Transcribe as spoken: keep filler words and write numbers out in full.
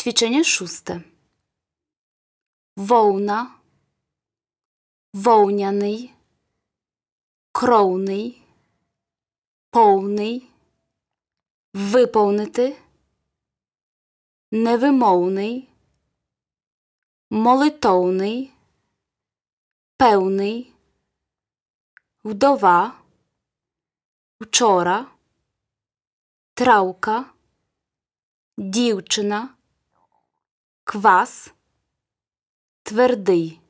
Ćwiczenie szóste. Wołna, wołняний, кровний, повний, виповнити, невимовний, молитовний, певний, вдова, вчора, травка, дівчина, квас, твердий.